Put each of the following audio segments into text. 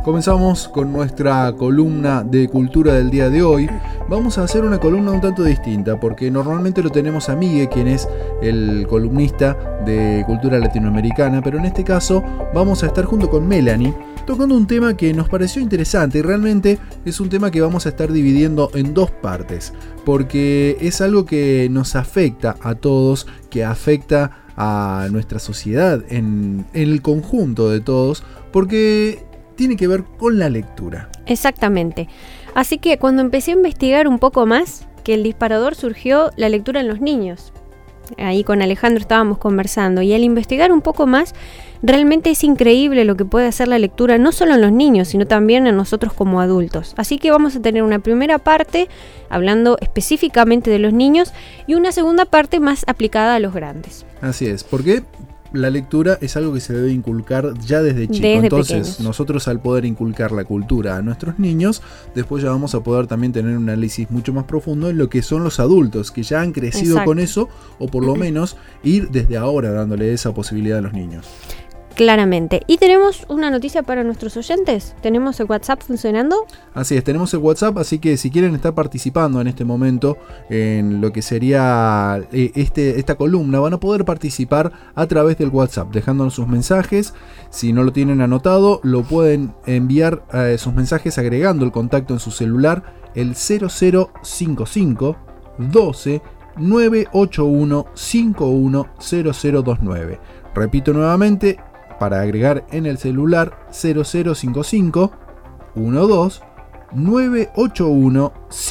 Comenzamos con nuestra columna de cultura del día de hoy. Vamos a hacer una columna un tanto distinta porque normalmente lo tenemos a Miguel, quien es el columnista de cultura latinoamericana, pero en este caso vamos a estar junto con Melanie tocando un tema que nos pareció interesante y realmente es un tema que vamos a estar dividiendo en dos partes porque es algo que nos afecta a todos, que afecta a nuestra sociedad en el conjunto de todos, porque tiene que ver con la lectura. Exactamente. Así que cuando empecé a investigar un poco más, que el disparador surgió la lectura en los niños. Ahí con Alejandro estábamos conversando y al investigar un poco más, realmente es increíble lo que puede hacer la lectura, no solo en los niños, sino también en nosotros como adultos. Así que vamos a tener una primera parte hablando específicamente de los niños y una segunda parte más aplicada a los grandes. Así es, porque la lectura es algo que se debe inculcar ya desde chico. Entonces, pequeños. Nosotros al poder inculcar la cultura a nuestros niños, después ya vamos a poder también tener un análisis mucho más profundo en lo que son los adultos, que ya han crecido con eso, o por lo menos ir desde ahora dándole esa posibilidad a los niños. Claramente. Y tenemos una noticia para nuestros oyentes. ¿Tenemos el WhatsApp funcionando? Así es, tenemos el WhatsApp, así que si quieren estar participando en este momento en lo que sería esta columna, van a poder participar a través del WhatsApp, dejándonos sus mensajes. Si no lo tienen anotado, lo pueden enviar sus mensajes agregando el contacto en su celular, el 0055 12 981 510029. Repito nuevamente, para agregar en el celular 0055 12 981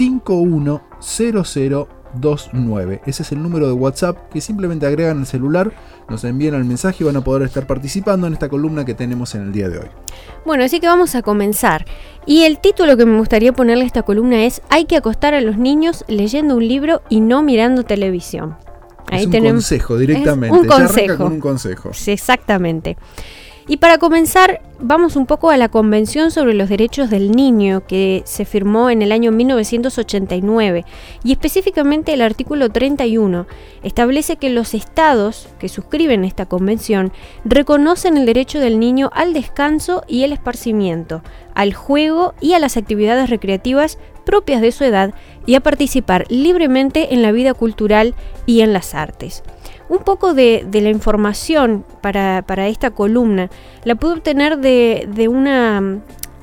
510029. Ese es el número de WhatsApp que simplemente agregan al celular, nos envían el mensaje y van a poder estar participando en esta columna que tenemos en el día de hoy. Bueno, así que vamos a comenzar. Y el título que me gustaría ponerle a esta columna es: hay que acostar a los niños leyendo un libro y no mirando televisión. Ahí tenemos consejo directamente. Un consejo. Ya arranca con un consejo. Sí, exactamente. Y para comenzar, vamos un poco a la Convención sobre los Derechos del Niño, que se firmó en el año 1989, y específicamente el artículo 31 establece que los estados que suscriben esta convención reconocen el derecho del niño al descanso y el esparcimiento, al juego y a las actividades recreativas propias de su edad y a participar libremente en la vida cultural y en las artes. Un poco de la información para esta columna la pude obtener de una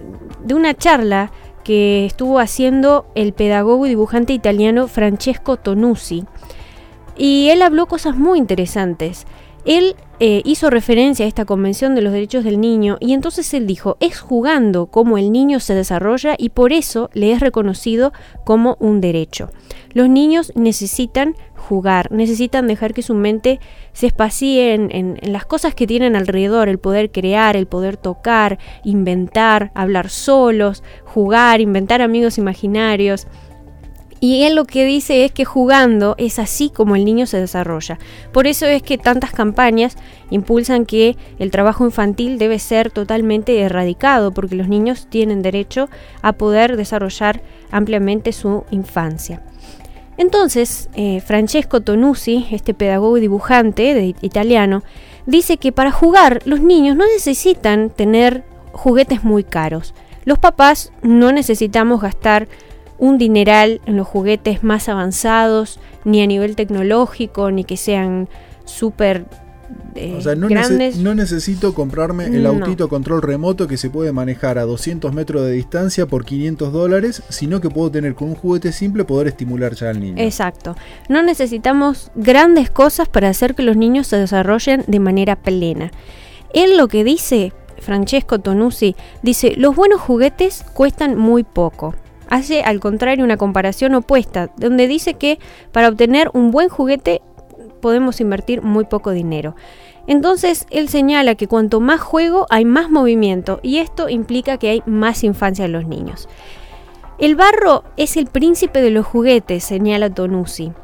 charla que estuvo haciendo el pedagogo y dibujante italiano Francesco Tonusi, y él habló cosas muy interesantes. Él hizo referencia a esta Convención de los Derechos del Niño y entonces él dijo: es jugando como el niño se desarrolla y por eso le es reconocido como un derecho. Los niños necesitan jugar, necesitan dejar que su mente se espacie en las cosas que tienen alrededor, el poder crear, el poder tocar, inventar, hablar solos, jugar, inventar amigos imaginarios. Y él lo que dice es que jugando es así como el niño se desarrolla. Por eso es que tantas campañas impulsan que el trabajo infantil debe ser totalmente erradicado, porque los niños tienen derecho a poder desarrollar ampliamente su infancia. Entonces, Francesco Tonusi, este pedagogo y dibujante italiano, dice que para jugar los niños no necesitan tener juguetes muy caros. Los papás no necesitamos gastar un dineral en los juguetes más avanzados, ni a nivel tecnológico, ni que sean súper grandes. No necesito comprarme el autito control remoto que se puede manejar a 200 metros de distancia por $500, sino que puedo tener con un juguete simple poder estimular ya al niño. Exacto. No necesitamos grandes cosas para hacer que los niños se desarrollen de manera plena. Él lo que dice, Francesco Tonusi, dice: los buenos juguetes cuestan muy poco. Hace al contrario una comparación opuesta, donde dice que para obtener un buen juguete podemos invertir muy poco dinero. Entonces él señala que cuanto más juego hay más movimiento, y esto implica que hay más infancia en los niños. El barro es el príncipe de los juguetes, señala Tonusi.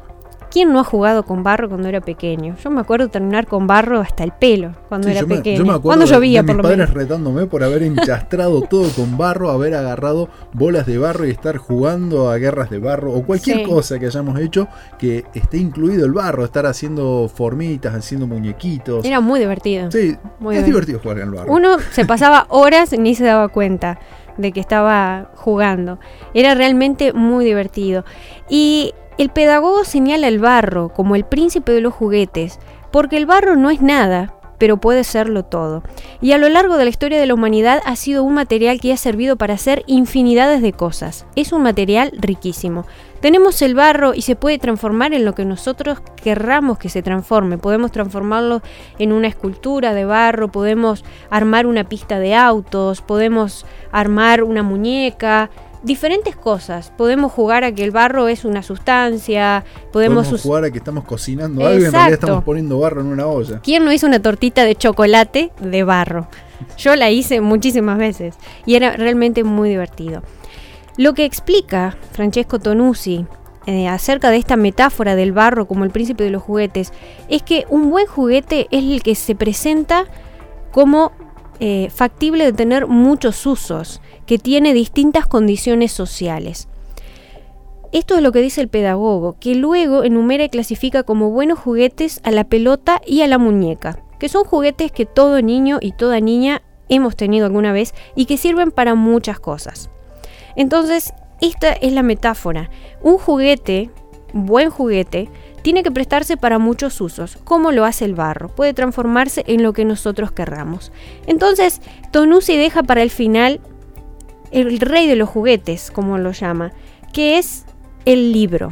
¿Quién no ha jugado con barro cuando era pequeño? Yo me acuerdo terminar con barro hasta el pelo cuando era pequeño. Yo me acuerdo cuando llovía, de mis por lo padres menos. retándome por haber enchastrado todo con barro, haber agarrado bolas de barro y estar jugando a guerras de barro o cualquier cosa que hayamos hecho que esté incluido el barro, estar haciendo formitas, haciendo muñequitos. Era muy divertido. Sí, muy es divertido jugar en el barro. Uno se pasaba horas y ni se daba cuenta de que estaba jugando. Era realmente muy divertido. Y el pedagogo señala el barro como el príncipe de los juguetes, porque el barro no es nada, pero puede serlo todo. Y a lo largo de la historia de la humanidad ha sido un material que ha servido para hacer infinidades de cosas. Es un material riquísimo. Tenemos el barro y se puede transformar en lo que nosotros querramos que se transforme. Podemos transformarlo en una escultura de barro, podemos armar una pista de autos, podemos armar una muñeca, diferentes cosas. Podemos jugar a que el barro es una sustancia, podemos jugar a que estamos cocinando algo y en realidad estamos poniendo barro en una olla. ¿Quién no hizo una tortita de chocolate de barro? Yo la hice muchísimas veces y era realmente muy divertido. Lo que explica Francesco Tonucci acerca de esta metáfora del barro como el príncipe de los juguetes es que un buen juguete es el que se presenta como factible de tener muchos usos, que tiene distintas condiciones sociales. Esto es lo que dice el pedagogo, que luego enumera y clasifica como buenos juguetes a la pelota y a la muñeca, que son juguetes que todo niño y toda niña hemos tenido alguna vez y que sirven para muchas cosas. Entonces, esta es la metáfora. Un juguete, buen juguete, tiene que prestarse para muchos usos, como lo hace el barro. Puede transformarse en lo que nosotros querramos. Entonces, Tonucci deja para el final el rey de los juguetes, como lo llama, que es el libro.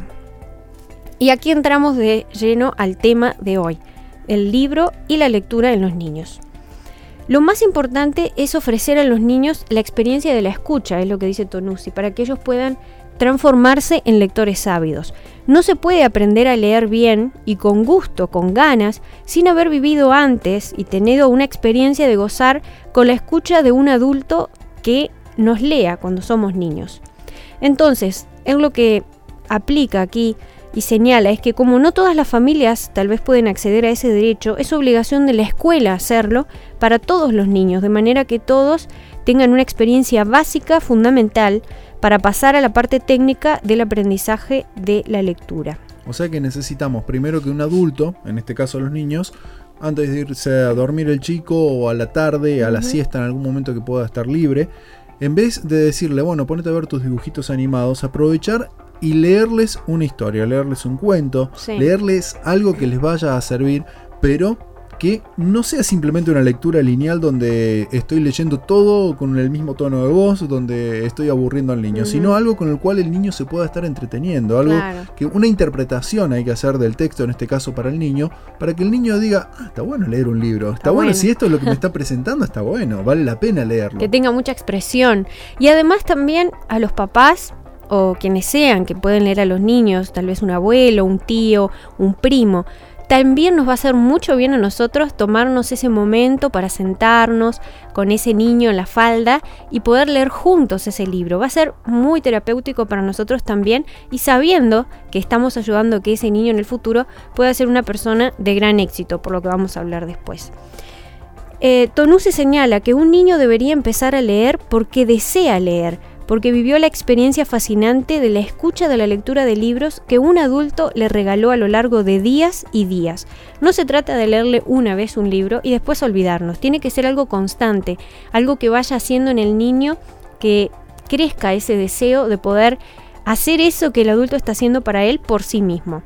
Y aquí entramos de lleno al tema de hoy, el libro y la lectura en los niños. Lo más importante es ofrecer a los niños la experiencia de la escucha, es lo que dice Tonucci, para que ellos puedan transformarse en lectores ávidos. No se puede aprender a leer bien y con gusto, con ganas, sin haber vivido antes y tenido una experiencia de gozar con la escucha de un adulto que nos lea cuando somos niños. Entonces, él lo que aplica aquí y señala es que como no todas las familias tal vez pueden acceder a ese derecho, es obligación de la escuela hacerlo para todos los niños, de manera que todos tengan una experiencia básica, fundamental, para pasar a la parte técnica del aprendizaje de la lectura. O sea que necesitamos primero que un adulto, en este caso los niños, antes de irse a dormir el chico o a la tarde, a la siesta en algún momento que pueda estar libre, en vez de decirle, bueno, ponete a ver tus dibujitos animados, aprovechar y leerles una historia, leerles un cuento, leerles algo que les vaya a servir, pero que no sea simplemente una lectura lineal donde estoy leyendo todo con el mismo tono de voz, donde estoy aburriendo al niño, sino algo con el cual el niño se pueda estar entreteniendo, algo que una interpretación hay que hacer del texto, en este caso para el niño, para que el niño diga, está bueno leer un libro, está bueno, si esto es lo que me está presentando, está bueno, vale la pena leerlo. Que tenga mucha expresión. Y además también a los papás, o quienes sean que pueden leer a los niños, tal vez un abuelo, un tío, un primo, también nos va a hacer mucho bien a nosotros tomarnos ese momento para sentarnos con ese niño en la falda y poder leer juntos ese libro. Va a ser muy terapéutico para nosotros también, y sabiendo que estamos ayudando a que ese niño en el futuro pueda ser una persona de gran éxito, por lo que vamos a hablar después. Tonucci señala que un niño debería empezar a leer porque desea leer, porque vivió la experiencia fascinante de la escucha de la lectura de libros que un adulto le regaló a lo largo de días y días. No se trata de leerle una vez un libro y después olvidarnos, tiene que ser algo constante, algo que vaya haciendo en el niño que crezca ese deseo de poder hacer eso que el adulto está haciendo para él por sí mismo.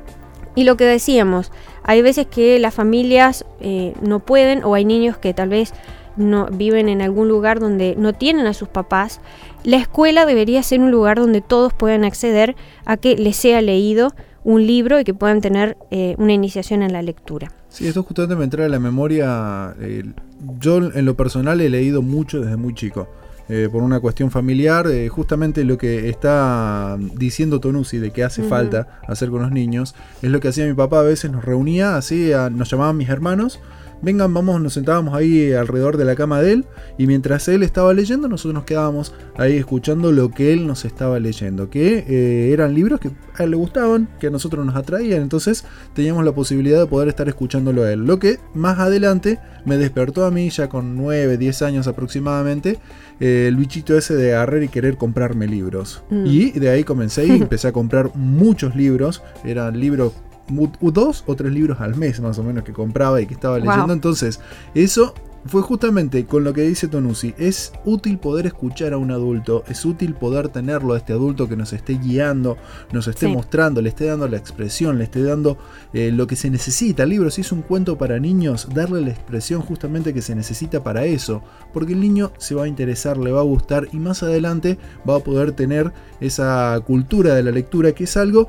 Y lo que decíamos, hay veces que las familias no pueden, o hay niños que tal vez no viven en algún lugar donde no tienen a sus papás. La escuela debería ser un lugar donde todos puedan acceder a que les sea leído un libro y que puedan tener una iniciación en la lectura. Sí, esto justamente me trae a la memoria. Yo en lo personal he leído mucho desde muy chico. Por una cuestión familiar, justamente lo que está diciendo Tonucci de que hace falta hacer con los niños, es lo que hacía mi papá. A veces nos reunía, así nos llamaban mis hermanos, vengan, vamos, nos sentábamos ahí alrededor de la cama de él, y mientras él estaba leyendo, nosotros nos quedábamos ahí escuchando lo que él nos estaba leyendo, que eran libros que a él le gustaban, que a nosotros nos atraían, entonces teníamos la posibilidad de poder estar escuchándolo a él, lo que más adelante me despertó a mí, ya con 9, 10 años aproximadamente, el bichito ese de agarrar y querer comprarme libros. Y de ahí comencé y empecé a comprar muchos libros, eran libros, 2 o 3 libros al mes más o menos que compraba y que estaba leyendo. Wow. Entonces eso fue justamente con lo que dice Tonusi. Es útil poder escuchar a un adulto, es útil poder tenerlo a este adulto que nos esté guiando, nos esté mostrando, le esté dando la expresión, le esté dando lo que se necesita. El libro, si es un cuento para niños, darle la expresión justamente que se necesita para eso, porque el niño se va a interesar, le va a gustar y más adelante va a poder tener esa cultura de la lectura, que es algo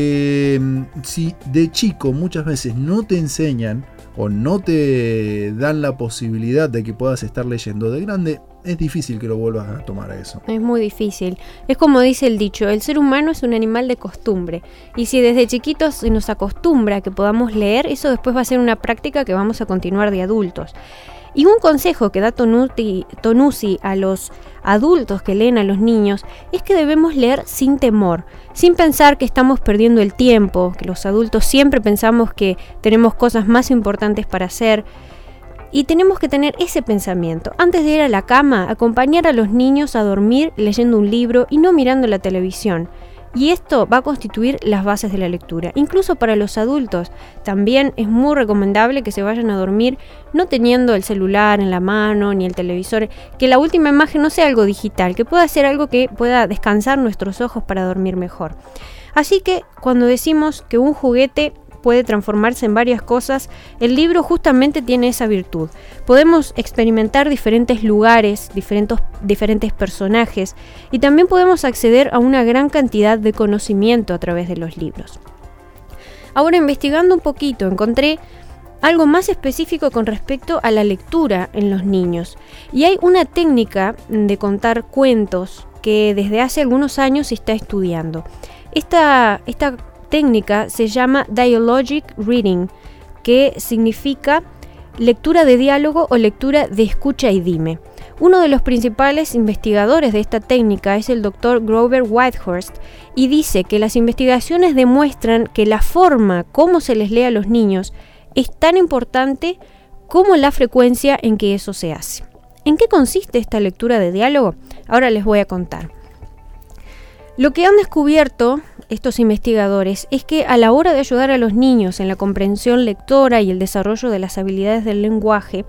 que si de chico muchas veces no te enseñan o no te dan la posibilidad de que puedas estar leyendo, de grande es difícil que lo vuelvas a tomar a eso. Es muy difícil. Es como dice el dicho, el ser humano es un animal de costumbre. Y si desde chiquitos se nos acostumbra a que podamos leer, eso después va a ser una práctica que vamos a continuar de adultos. Y un consejo que da Tonusi a los adultos que leen a los niños es que debemos leer sin temor, sin pensar que estamos perdiendo el tiempo, que los adultos siempre pensamos que tenemos cosas más importantes para hacer. Y tenemos que tener ese pensamiento. Antes de ir a la cama, acompañar a los niños a dormir leyendo un libro y no mirando la televisión. Y esto va a constituir las bases de la lectura. Incluso para los adultos, también es muy recomendable que se vayan a dormir no teniendo el celular en la mano ni el televisor, que la última imagen no sea algo digital, que pueda ser algo que pueda descansar nuestros ojos para dormir mejor. Así que cuando decimos que un juguete puede transformarse en varias cosas, el libro justamente tiene esa virtud. Podemos experimentar diferentes lugares, diferentes personajes, y también podemos acceder a una gran cantidad de conocimiento a través de los libros. Ahora, investigando un poquito, encontré algo más específico con respecto a la lectura en los niños. Y hay una técnica de contar cuentos que desde hace algunos años se está estudiando. Esta técnica se llama Dialogic Reading, que significa lectura de diálogo o lectura de escucha y dime. Uno de los principales investigadores de esta técnica es el Dr. Grover Whitehurst, y dice que las investigaciones demuestran que la forma como se les lee a los niños es tan importante como la frecuencia en que eso se hace. ¿En qué consiste esta lectura de diálogo? Ahora les voy a contar. Lo que han descubierto estos investigadores es que a la hora de ayudar a los niños en la comprensión lectora y el desarrollo de las habilidades del lenguaje,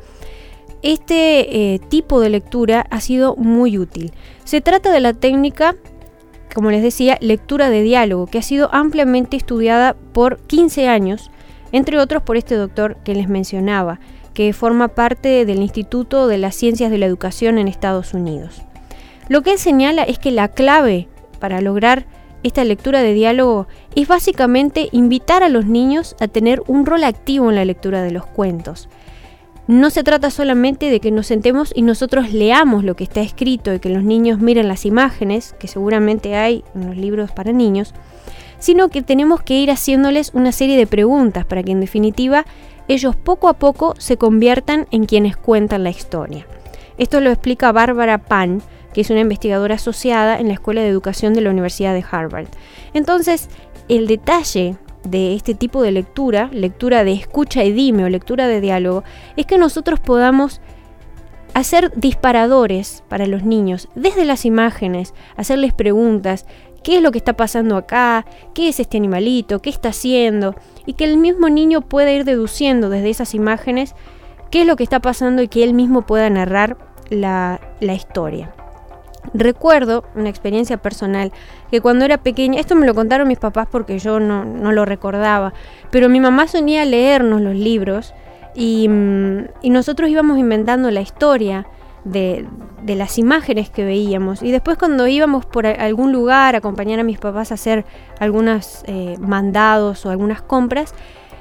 este tipo de lectura ha sido muy útil. Se trata de la técnica, como les decía, lectura de diálogo, que ha sido ampliamente estudiada por 15 años, entre otros por este doctor que les mencionaba, que forma parte del Instituto de las Ciencias de la Educación en Estados Unidos. Lo que él señala es que la clave para lograr esta lectura de diálogo es básicamente invitar a los niños a tener un rol activo en la lectura de los cuentos. No se trata solamente de que nos sentemos y nosotros leamos lo que está escrito y que los niños miren las imágenes, que seguramente hay en los libros para niños, sino que tenemos que ir haciéndoles una serie de preguntas para que en definitiva ellos poco a poco se conviertan en quienes cuentan la historia. Esto lo explica Barbara Pan, que es una investigadora asociada en la Escuela de Educación de la Universidad de Harvard. Entonces, el detalle de este tipo de lectura de escucha y dime o lectura de diálogo, es que nosotros podamos hacer disparadores para los niños, desde las imágenes, hacerles preguntas, ¿qué es lo que está pasando acá? ¿Qué es este animalito? ¿Qué está haciendo? Y que el mismo niño pueda ir deduciendo desde esas imágenes qué es lo que está pasando y que él mismo pueda narrar la historia. Recuerdo una experiencia personal que cuando era pequeña, esto me lo contaron mis papás porque yo no lo recordaba, pero mi mamá solía leernos los libros y nosotros íbamos inventando la historia de las imágenes que veíamos, y después cuando íbamos por algún lugar a acompañar a mis papás a hacer algunos mandados o algunas compras,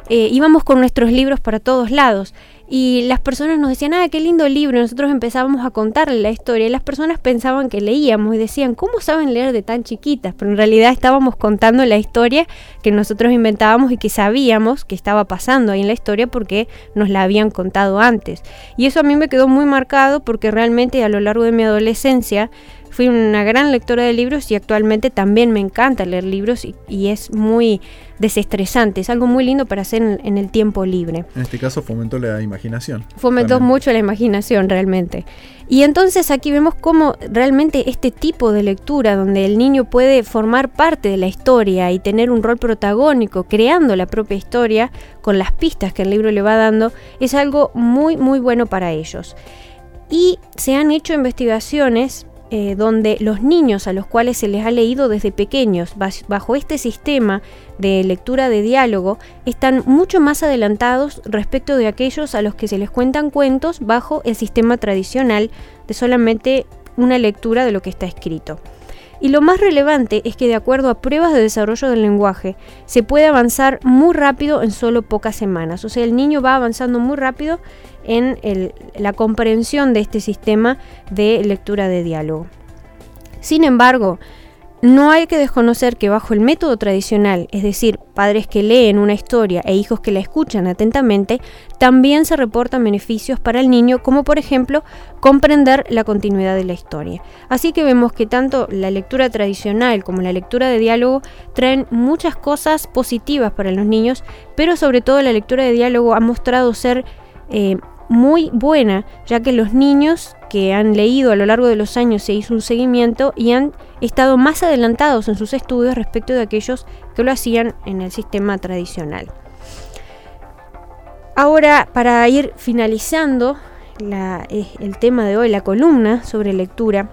íbamos con nuestros libros para todos lados. Y las personas nos decían, qué lindo libro. Y nosotros empezábamos a contarle la historia. Y las personas pensaban que leíamos y decían, ¿cómo saben leer de tan chiquitas? Pero en realidad estábamos contando la historia que nosotros inventábamos y que sabíamos que estaba pasando ahí en la historia porque nos la habían contado antes. Y eso a mí me quedó muy marcado porque realmente a lo largo de mi adolescencia fui una gran lectora de libros y actualmente también me encanta leer libros y es muy desestresante, es algo muy lindo para hacer en el tiempo libre. En este caso fomentó la imaginación. Fomentó también mucho la imaginación realmente. Y entonces aquí vemos cómo realmente este tipo de lectura donde el niño puede formar parte de la historia y tener un rol protagónico creando la propia historia con las pistas que el libro le va dando es algo muy muy bueno para ellos. Y se han hecho investigaciones donde los niños a los cuales se les ha leído desde pequeños bajo este sistema de lectura de diálogo están mucho más adelantados respecto de aquellos a los que se les cuentan cuentos bajo el sistema tradicional de solamente una lectura de lo que está escrito. Y lo más relevante es que de acuerdo a pruebas de desarrollo del lenguaje se puede avanzar muy rápido en solo pocas semanas. O sea, el niño va avanzando muy rápido en la comprensión de este sistema de lectura de diálogo. Sin embargo, no hay que desconocer que bajo el método tradicional, es decir, padres que leen una historia e hijos que la escuchan atentamente, también se reportan beneficios para el niño, como por ejemplo comprender la continuidad de la historia. Así que vemos que tanto la lectura tradicional como la lectura de diálogo traen muchas cosas positivas para los niños, pero sobre todo la lectura de diálogo ha mostrado ser muy buena, ya que los niños que han leído a lo largo de los años se hizo un seguimiento y han estado más adelantados en sus estudios respecto de aquellos que lo hacían en el sistema tradicional. Ahora, para ir finalizando el tema de hoy, la columna sobre lectura,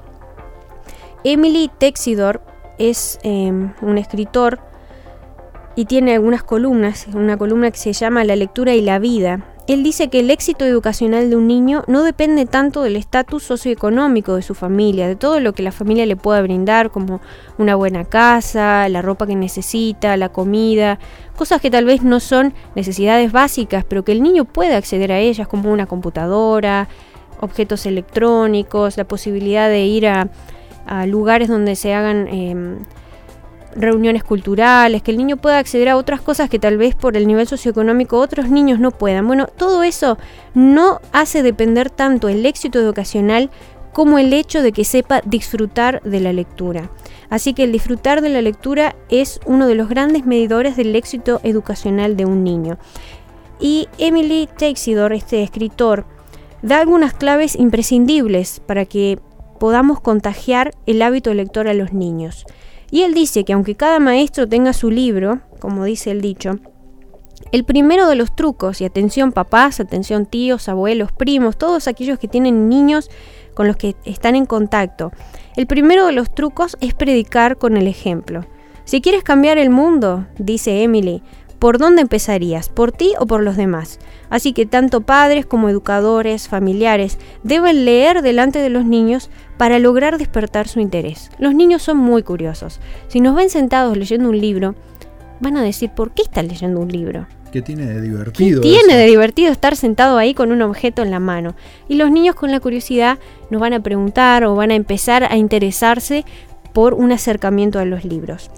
Emily Texidor es un escritor y tiene algunas columnas, una columna que se llama La lectura y la vida. Él dice que el éxito educacional de un niño no depende tanto del estatus socioeconómico de su familia, de todo lo que la familia le pueda brindar, como una buena casa, la ropa que necesita, la comida, cosas que tal vez no son necesidades básicas, pero que el niño puede acceder a ellas, como una computadora, objetos electrónicos, la posibilidad de ir a lugares donde se hagan reuniones culturales, que el niño pueda acceder a otras cosas que tal vez por el nivel socioeconómico otros niños no puedan. Bueno, todo eso no hace depender tanto el éxito educacional como el hecho de que sepa disfrutar de la lectura. Así que el disfrutar de la lectura es uno de los grandes medidores del éxito educacional de un niño. Y Emily Texidor, este escritor, da algunas claves imprescindibles para que podamos contagiar el hábito lector a los niños. Y él dice que aunque cada maestro tenga su libro, como dice el dicho, el primero de los trucos, y atención papás, atención tíos, abuelos, primos, todos aquellos que tienen niños con los que están en contacto, el primero de los trucos es predicar con el ejemplo. Si quieres cambiar el mundo, dice Emily, ¿por dónde empezarías? ¿Por ti o por los demás? Así que tanto padres como educadores, familiares, deben leer delante de los niños para lograr despertar su interés. Los niños son muy curiosos. Si nos ven sentados leyendo un libro, van a decir, ¿por qué estás leyendo un libro? ¿Qué tiene de divertido? ¿Qué tiene de divertido estar sentado ahí con un objeto en la mano? Y los niños con la curiosidad nos van a preguntar o van a empezar a interesarse por un acercamiento a los libros.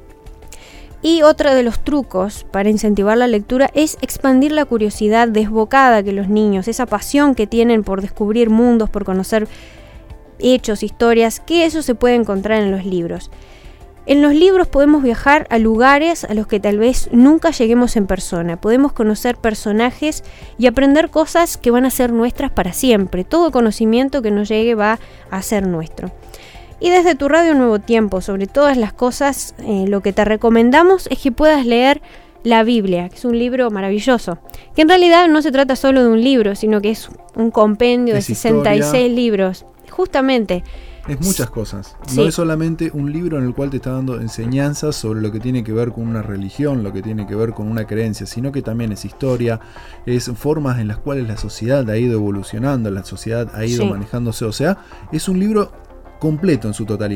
Y otro de los trucos para incentivar la lectura es expandir la curiosidad desbocada que los niños, esa pasión que tienen por descubrir mundos, por conocer hechos, historias, que eso se puede encontrar en los libros. En los libros podemos viajar a lugares a los que tal vez nunca lleguemos en persona. Podemos conocer personajes y aprender cosas que van a ser nuestras para siempre. Todo conocimiento que nos llegue va a ser nuestro. Y desde tu radio Nuevo Tiempo, sobre todas las cosas, lo que te recomendamos es que puedas leer la Biblia, que es un libro maravilloso, que en realidad no se trata solo de un libro, sino que es un compendio de 66 historia. Libros. Justamente. Es muchas cosas. Sí. No es solamente un libro en el cual te está dando enseñanzas sobre lo que tiene que ver con una religión, lo que tiene que ver con una creencia, sino que también es historia, es formas en las cuales la sociedad ha ido evolucionando, la sociedad ha ido manejándose. O sea, es un libro completo en su totalidad.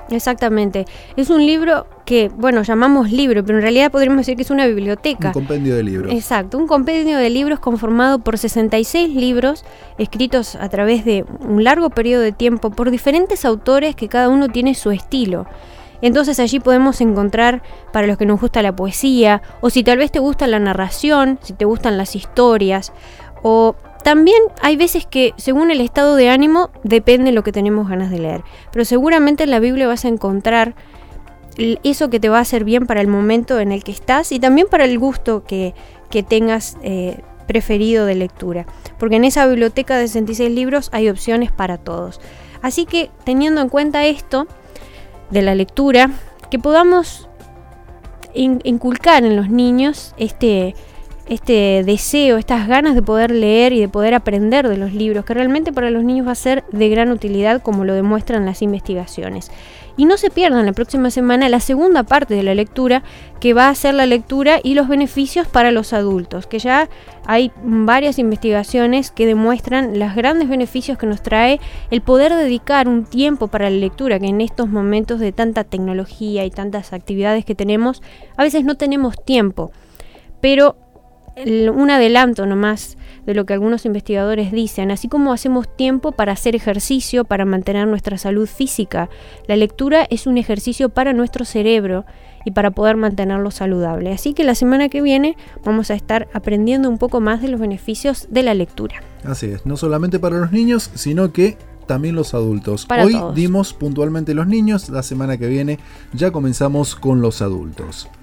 Exactamente. Es un libro que, bueno, llamamos libro, pero en realidad podríamos decir que es una biblioteca. Un compendio de libros. Exacto, un compendio de libros conformado por 66 libros escritos a través de un largo periodo de tiempo por diferentes autores que cada uno tiene su estilo. Entonces allí podemos encontrar, para los que nos gusta la poesía, o si tal vez te gusta la narración, si te gustan las historias, o también hay veces que según el estado de ánimo depende lo que tenemos ganas de leer. Pero seguramente en la Biblia vas a encontrar eso que te va a hacer bien para el momento en el que estás y también para el gusto que tengas preferido de lectura. Porque en esa biblioteca de 66 libros hay opciones para todos. Así que teniendo en cuenta esto de la lectura, que podamos inculcar en los niños este deseo, estas ganas de poder leer y de poder aprender de los libros, que realmente para los niños va a ser de gran utilidad, como lo demuestran las investigaciones. Y no se pierdan la próxima semana la segunda parte de la lectura, que va a ser la lectura y los beneficios para los adultos, que ya hay varias investigaciones que demuestran los grandes beneficios que nos trae el poder dedicar un tiempo para la lectura, que en estos momentos de tanta tecnología y tantas actividades que tenemos, a veces no tenemos tiempo. Pero un adelanto nomás de lo que algunos investigadores dicen: así como hacemos tiempo para hacer ejercicio, para mantener nuestra salud física, la lectura es un ejercicio para nuestro cerebro y para poder mantenerlo saludable. Así que la semana que viene vamos a estar aprendiendo un poco más de los beneficios de la lectura. Así es, no solamente para los niños, sino que también los adultos. Para Hoy todos. dimos puntualmente los niños, la semana que viene ya comenzamos con los adultos.